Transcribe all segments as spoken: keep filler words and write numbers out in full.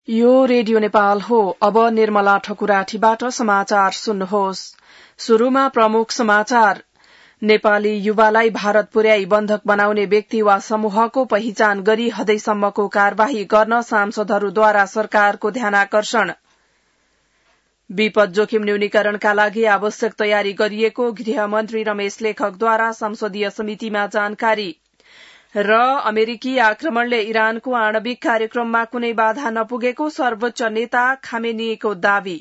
यो रेडियो नेपाल हो। अब निर्मला ठकुराठीबाट समाचार सुन्नुहोस्। शुरूमा प्रमुख समाचार। नेपाली युवालाई भारत पुर्याई बन्धक बनाउने व्यक्ति वा समूहको पहिचान गरी हदैसम्मको कार्यवाही गर्न सांसदहरूद्वारा सरकारको ध्यानाकर्षण। विपद जोखिम न्यूनीकरणका लागि आवश्यक तयारी गरिएको गृहमन्त्री रमेश लेखकद्वारा संसदीय समितिमा जानकारी। र अमेरिकी आक्रमणले इरानको आणविक कार्यक्रममा कुनै बाधा नपुगेको सर्वोच्च नेता खामेनीको दावी।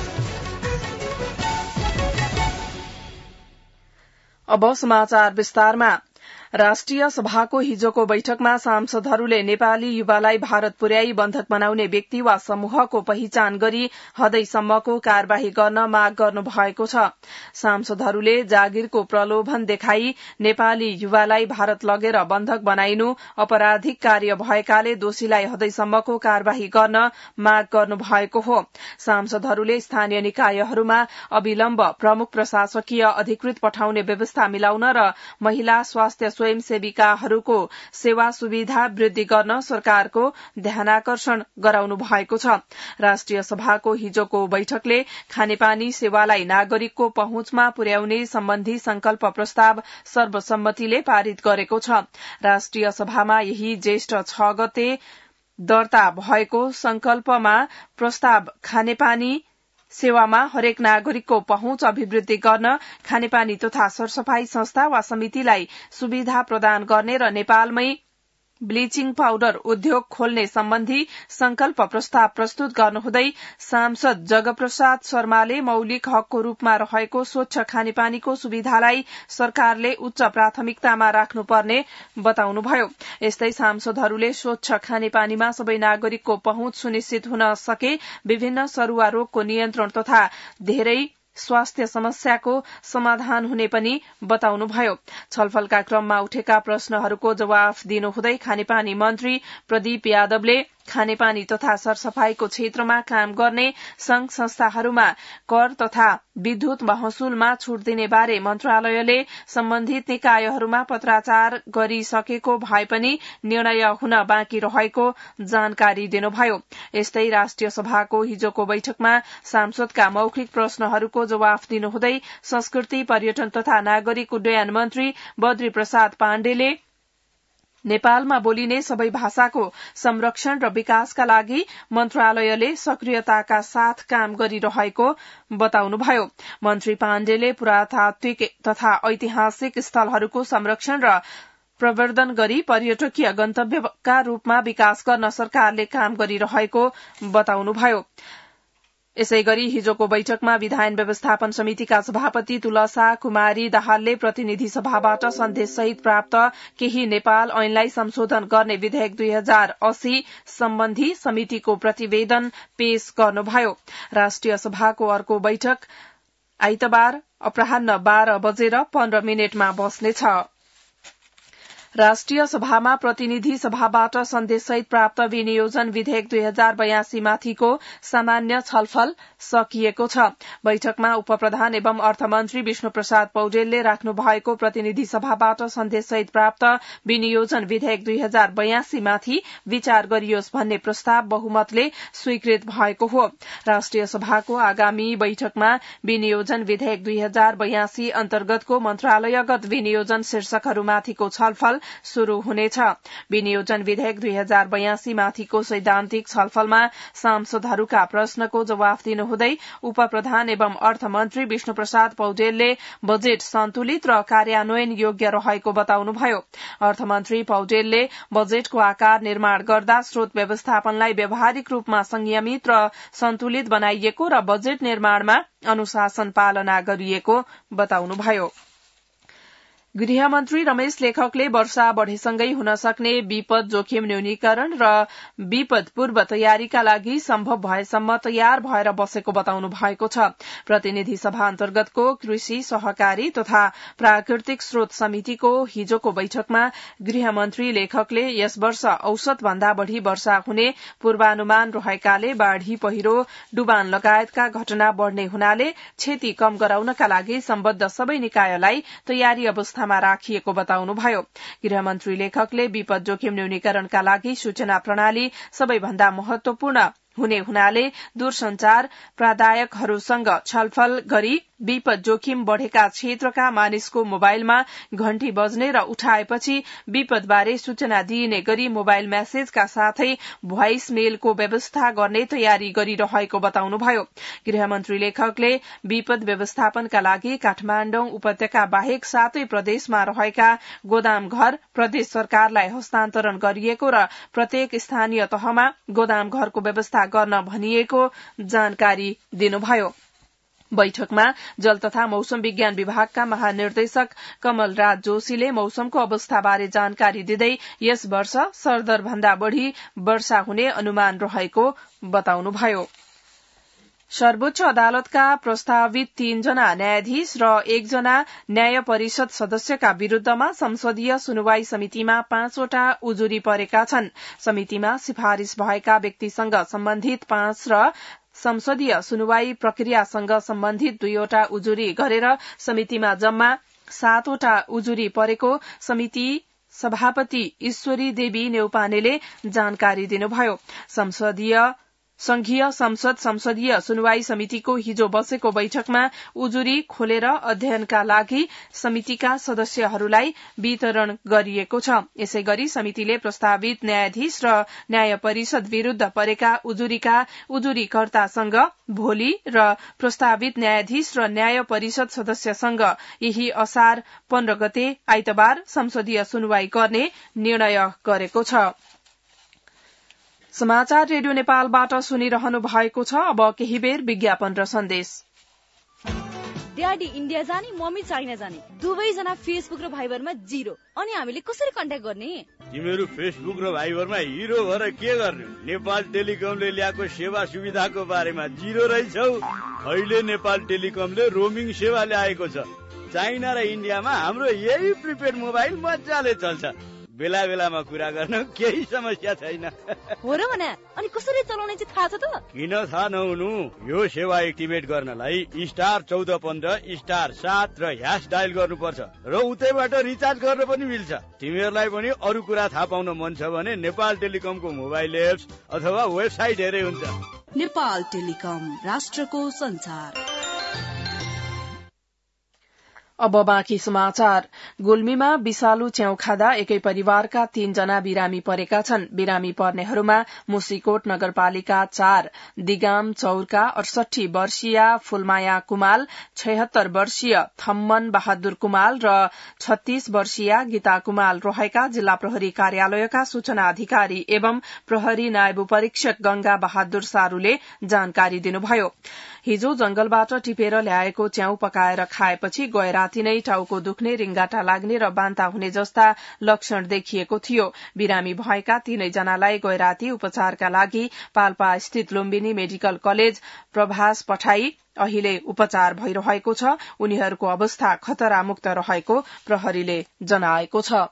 अब समाचार विस्तारमा। राष्ट्रिय सभाको हिजोको बैठकमा सांसदहरूले नेपाली युवालाई भारत पुर्याई बन्धक बनाउने व्यक्ति वा समूहको पहिचान गरी हदैसम्मको कार्यवाही गर्न माग गर्नु भएको छ। सांसदहरूले जागिरको प्रलोभन देखाई नेपाली युवालाई भारत लगेर बन्धक बनाइनु अपराधिक कार्य भएकाले दोषीलाई हदैसम्मको कार्यवाही गर्न माग गर्नु भएको हो। सांसदहरूले स्थानीय निकायहरूमा अविलम्ब प्रमुख प्रशासकीय अधिकृत पठाउने व्यवस्था मिलाउन र महिला स्वास्थ्य स्वयंसेविकाहरूको सेवा सुविधा वृद्धि गर्न सरकारको ध्यानाकर्षण गराउनु भएको छ। राष्ट्रिय सभाको हिजोको बैठकले खानेपानी सेवालाई नागरिकको पहुँचमा पुर्याउने सम्बन्धी संकल्प प्रस्ताव सर्वसम्मतिले पारित गरेको छ। राष्ट्रिय सभामा यही ज्येष्ठ छ गते दर्ता भएको संकल्पमा प्रस्ताव खानेपानी सेवामा हरेक नागरिकको पहुँच अभिवृद्धि गर्न खानेपानी तथा सरसफाई संस्था वा समितिलाई सुविधा प्रदान गर्ने र नेपालमै ब्लिचिङ पाउडर उद्योग खोल्ने सम्बन्धी संकल्प प्रस्ताव प्रस्तुत गर्नुहुँदै सांसद जगप्रसाद शर्माले मौलिक हकको रूपमा रहेको स्वच्छ खानेपानीको सुविधालाई सरकारले उच्च प्राथमिकतामा राख्नुपर्ने बताउनुभयो। यस्तै सांसदहरूले स्वच्छ खानेपानीमा सबै नागरिकको पहुँच सुनिश्चित हुन सके विभिन्न सरुवा रोगको नियन्त्रण तथा धेरै स्वास्थ्य समस्याको समाधान हुने पनि बताउनुभयो। छलफलका क्रममा उठेका प्रश्नहरूको जवाफ दिनुहुँदै खानेपानी मन्त्री प्रदीप यादवले खानेपानी तथा सरसफाईको क्षेत्रमा काम गर्ने संघ संस्थाहरूमा कर तथा विद्युत महसुलमा छूट दिने बारे मन्त्रालयले सम्बन्धित निकायहरूमा पत्राचार गरिसकेको भए पनि निर्णय हुन बाँकी रहेको जानकारी दिनुभयो। यस्तै राष्ट्रिय सभाको हिजोको बैठकमा सांसदका मौखिक प्रश्नहरूको जवाफ दिनुहुँदै संस्कृति पर्यटन तथा नागरिक उड्डयन मन्त्री बद्री प्रसाद पाण्डेले नेपालमा बोलिने सबै भाषाको संरक्षण र विकासका लागि मन्त्रालयले सक्रियताका साथ काम गरिरहेको बताउनुभयो। मन्त्री पाण्डेले पुरातात्विक तथा ऐतिहासिक स्थलहरूको संरक्षण र प्रवर्धन गरी पर्यटकीय गन्तव्यका रूपमा विकास गर्न सरकारले काम गरिरहेको बताउनुभयो। यसै गरी हिजोको बैठकमा विधायन व्यवस्थापन समितिका सभापति तुलसा कुमारी दाहालले प्रतिनिधि सभाबाट सन्देशसहित प्राप्त केही नेपाल ऐनलाई संशोधन गर्ने विधेयक दुई हजार अस्सी सम्बन्धी समितिको प्रतिवेदन पेश गर्नुभयो। राष्ट्रिय सभाको अर्को बैठक आइतबार अपराह्न बाह्र बजेर पन्ध्र मिनटमा बस्नेछ। राष्ट्रिय सभामा प्रतिनिधि सभाबाट सन्देशसहित प्राप्त विनियोजन विधेयक दुई हजार बयासी माथिको सामान्य छलफल सकिएको छ। बैठकमा उपप्रधान एवं अर्थमन्त्री विष्णु प्रसाद पौडेलले राख्नु भएको प्रतिनिधि सभाबाट सन्देशसहित प्राप्त विनियोजन विधेयक दुई हजार बयासी माथि विचार गरियोस् भन्ने प्रस्ताव बहुमतले स्वीकृत भएको हो। राष्ट्रिय सभाको आगामी बैठकमा विनियोजन विधेयक दुई हजार बयासी अन्तर्गतको मन्त्रालयगत विनियोजन शीर्षकहरूमाथिको छलफल शुरू हुनेछ। विनियोजन विधेयक दुई हजार बयासी माथिको सैद्धान्तिक छलफलमा सांसदहरूका प्रश्नको जवाफ दिनुहुँदै उपप्रधान एवं अर्थमन्त्री विष्णु प्रसाद पौडेलले बजेट सन्तुलित र कार्यान्वयन योग्य रहेको बताउनुभयो। अर्थमन्त्री पौडेलले बजेटको आकार निर्माण गर्दा स्रोत व्यवस्थापनलाई व्यावहारिक रूपमा संयमित र सन्तुलित बनाइएको र बजेट निर्माणमा अनुशासन पालना गरिएको बताउनुभयो। गृहमन्त्री रमेश लेखकले वर्षा बढ़ेसँगै हुन सक्ने विपद जोखिम न्यूनीकरण र विपद पूर्व तयारीका लागि सम्भव भएसम्म तयार भएर बसेको बताउनु भएको छ। प्रतिनिधि सभा अन्तर्गतको कृषि सहकारी तथा प्राकृतिक स्रोत समितिको हिजोको बैठकमा गृहमन्त्री लेखकले यस वर्ष औसत भन्दा बढ़ी वर्षा हुने पूर्वानुमान रहेकाले बाढ़ी पहिरो डुबान लगायतका घटना बढ़ने हुनाले क्षति कम गराउनका लागि सम्बद्ध सबै निकायलाई तयारी अवस्था राखिएको बताउनुभयो। गृहमन्त्री लेखकले विपद जोखिम न्यूनीकरणका लागि सूचना प्रणाली सबैभन्दा महत्वपूर्ण हुने हुनाले दूरसञ्चार प्राध्यापकहरूसँग छलफल गरी विपद जोखिम बढ़ेका क्षेत्रका मानिसको मोबाइलमा घण्टी बज्ने र उठाएपछि विपदबारे सूचना दिइने गरी मोबाइल म्यासेजका साथै भोइस मेलको व्यवस्था गर्ने तयारी गरिरहेको बताउनुभयो। गृहमन्त्री लेखकले विपद व्यवस्थापनका लागि काठमाडौँ उपत्यका बाहेक सातै प्रदेशमा रहेका गोदाम घर प्रदेश सरकारलाई हस्तान्तरण गरिएको र प्रत्येक स्थानीय तहमा गोदाम घरको व्यवस्था गर्न भनिएको जानकारी दिनुभयो। बैठकमा जल तथा मौसम विज्ञान विभागका महानिर्देशक कमल राज जोशीले मौसमको अवस्थाबारे जानकारी दिँदै यस वर्ष सरदर भन्दा बढ़ी वर्षा हुने अनुमान रहेको बताउनुभयो। सर्वोच्च अदालतका प्रस्तावित तीनजना न्यायाधीश र एकजना न्याय परिषद सदस्यका विरूद्धमा संसदीय सुनवाई समितिमा पाँचवटा उजुरी परेका छन्। समितिमा सिफारिश भएका व्यक्तिसँग सम्बन्धित पाँच र संसदीय सुनवाई प्रक्रियासँग सम्बन्धित दुईवटा उजुरी गरेर समितिमा जम्मा सातवटा उजुरी परेको समिति सभापति ईश्वरी देवी नेउपानेले जानकारी दिनुभयो। संसदीय संघीय संसद संसदीय सुनवाई समितिको हिजो बसेको बैठकमा उजुरी खोलेर अध्ययनका लागि समितिका सदस्यहरूलाई वितरण गरिएको छ। यसै गरी समितिले प्रस्तावित न्यायाधीश र न्याय परिषद विरूद्ध परेका उजुरीका उजुरीकर्तासँग भोलि र प्रस्तावित न्यायाधीश र न्याय परिषद सदस्यसँग यही असार पन्ध्र गते आइतबार संसदीय सुनवाई गर्ने निर्णय गरेको छ। समाचार रेडियो नेपालबाट सुनिरहनु भएको छ। अब केही बेर विज्ञापन र सन्देश। ड्याडी इन्डिया जाने, मम्मी चाइना जाने, दुवैजना फेसबुक र भाइबरमा जिरो। अनि हामीले कसरी कन्ट्याक्ट गर्ने? तिमीहरू फेसबुक र भाइबरमा हिरो भएर के गर्ने? नेपाल टेलिकमले ल्याएको सेवा सुविधाको बारेमा जिरो रहेछौ। अहिले नेपाल टेलिकमले रोमिङ सेवा ल्याएको छ। चाइना र इन्डियामा हाम्रो यही प्रिपेड मोबाइल मजाले चल्छ। बेला बेलामा कुरा गर्न केही समस्या छैन। हो र भने अनि कसरी चलाउने चाहिँ थाहा छ त? किन थाहा नहुनु? यो सेवा एक्टिभेट गर्नलाई स्टार चौध पन्ध्र स्टार सात र ह्यास डायल गर्नुपर्छ र उतैबाट रिचार्ज गर्न पनि मिल्छ। तिमीहरूलाई पनि अरू कुरा थाहा पाउन मन छ भने नेपाल टेलिकमको मोबाइल एप्स अथवा वेबसाइट हेरे हुन्छ। नेपाल टेलिकम, राष्ट्रको संचार। अब बाँकी समाचार। गुल्मीमा विषालु च्याउ खाँदा एकै परिवारका तीनजना बिरामी परेका छन्। बिरामी पर्नेहरूमा मुसिकोट नगरपालिका चार दिगाम चौरका अडसठी वर्षीय फुलमाया कुमाल, छयत्तर वर्षीय थम्मन बहादुर कुमाल र छत्तीस वर्षीय गीता कुमाल रहेका जिल्ला प्रहरी कार्यालयका सूचना अधिकारी एवं प्रहरी नायब परीक्षक गंगा बहादुर सारूले जानकारी दिनुभयो। हिजो जंगलबाट टिपेर ल्याएको च्याउ पकाएर खाएपछि गए राति नै टाउको दुख्ने, रिङ्गाटा लाग्ने र बान्ता हुने जस्ता लक्षण देखिएको थियो। बिरामी भएका तीनैजनालाई गए राति उपचारका लागि पाल्पा स्थित लुम्बिनी मेडिकल कलेज प्रभास पठाई अहिले उपचार भइरहेको छ। उनीहरूको अवस्था खतरामुक्त रहेको प्रहरीले जनाएको छ।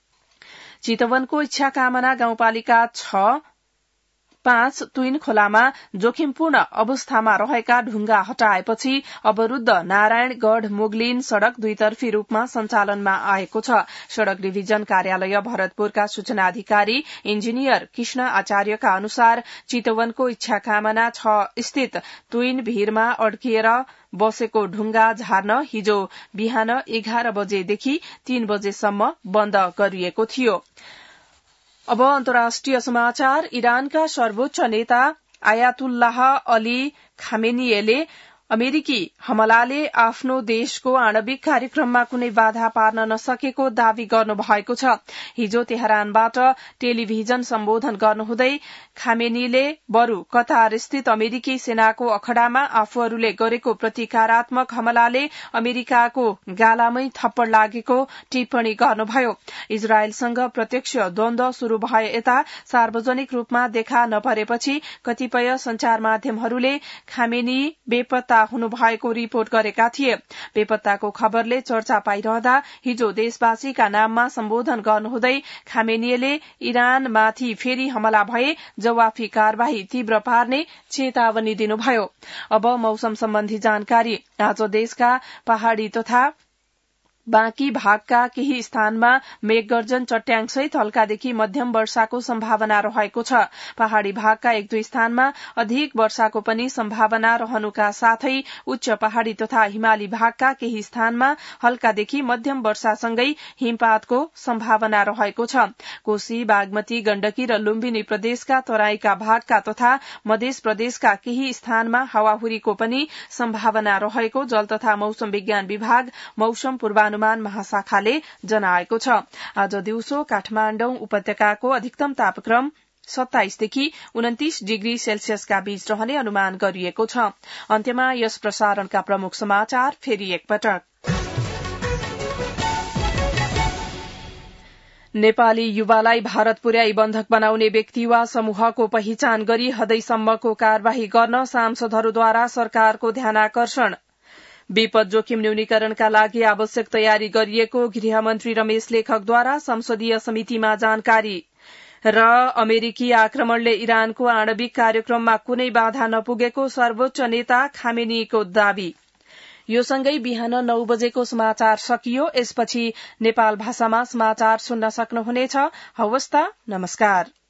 चितवनको इच्छाकामना गाउँपालिका छ पाँच तुइन खोलामा जोखिमपूर्ण अवस्थामा रहेका ढुंगा हटाएपछि अवरूद्ध नारायणगढ़ मुगलिन सड़क दुईतर्फी रूपमा सञ्चालनमा आएको छ। सड़क डिभिजन कार्यालय भरतपुरका सूचना अधिकारी इन्जिनियर कृष्ण आचार्यका अनुसार चितवनको इच्छाकामना छ स्थित तुइन भीरमा अड्किएर बसेको ढुंगा झार्न हिजो बिहान एघार बजेदेखि तीन बजेसम्म बन्द गरिएको थियो। अब अन्तर्राष्ट्रिय समाचार। इरानका सर्वोच्च नेता आयातुल्लाह अली खामेनीले अमेरिकी हमलाले आफ्नो देशको आणविक कार्यक्रममा कुनै बाधा पार्न नसकेको दावी गर्नु भएको छ। हिजो तेहरानबाट टेलिभिजन सम्बोधन गर्नुहुँदै खामेनीले बरू कतार स्थित अमेरिकी सेनाको अखड़ामा आफूहरूले गरेको प्रतिकारात्मक हमलाले अमेरिकाको गालामै थप्पड़ लागेको टिप्पणी गर्नुभयो। इजरायलसँग प्रत्यक्ष द्वन्द्व शुरू भए यता सार्वजनिक रूपमा देखा नपरेपछि कतिपय संचार माध्यमहरूले खामेनी बेपत्ता हुनुभएको रिपोर्ट गरेका थिए। बेपत्ताको खबरले चर्चा पाइरहँदा हिजो देशवासीका नाममा सम्बोधन गर्नुहुँदै खामेनीले इरानमाथि फेरि हमला भए जवाफी कार्यवाही तीव्र पार्ने चेतावनी दिनुभयो। अब मौसम सम्बन्धी जानकारी। आज देशका पहाड़ी तथा बाँकी भागका केही स्थानमा मेघगर्जन चट्याङसहित हल्कादेखि मध्यम वर्षाको सम्भावना रहेको छ। पहाड़ी भागका एक दुई स्थानमा अधिक वर्षाको पनि सम्भावना रहनुका साथै उच्च पहाड़ी तथा हिमाली भागका केही स्थानमा हल्कादेखि मध्यम वर्षासँगै हिमपातको सम्भावना रहेको छ। कोशी, बागमती, गण्डकी र लुम्बिनी प्रदेशका तराईका भागका तथा मध्य प्रदेशका केही स्थानमा हावाहुरीको पनि सम्भावना रहेको जल तथा मौसम विज्ञान विभाग मौसम पूर्वानुमान महाशाखाले जनाएको छ। आज दिउँसो काठमाडौँ उपत्यकाको अधिकतम तापक्रम सत्ताइसदेखि उन्तिस डिग्री सेल्सियसका बीच रहने अनुमान गरिएको छ। अन्त्यमा यस प्रसारणका प्रमुख समाचार फेरि एकपटक। नेपाली युवालाई भारत पुर्याई बन्धक बनाउने व्यक्ति वा समूहको पहिचान गरी हदैसम्मको कार्यवाही गर्न सांसदहरूद्वारा सरकारको ध्यानाकर्षण। विपद जोखिम न्यूनीकरणका लागि आवश्यक तयारी गरिएको गृहमन्त्री रमेश लेखकद्वारा संसदीय समितिमा जानकारी। र अमेरिकी आक्रमणले इरानको आणविक कार्यक्रममा कुनै बाधा नपुगेको सर्वोच्च नेता खामेनीको दावी। यो सँगै बिहान नौ बजेको समाचार सकियो। यसपछि नेपाल भाषामा समाचार सुन्न सक्नुहुनेछ। हवस् त, नमस्कार।